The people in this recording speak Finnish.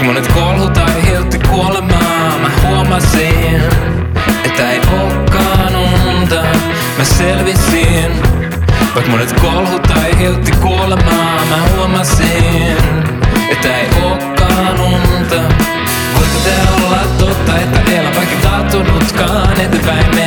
Vaikka monet kolhut aiheutti kuolemaa, mä huomasin, että ei ookaan unta. Mä selvisin. Vaikka monet kolhut aiheutti kuolemaa, mä huomasin, että ei ookaan unta. Voiko tää olla totta, että elän vaikka taatunutkaan eteenpäin?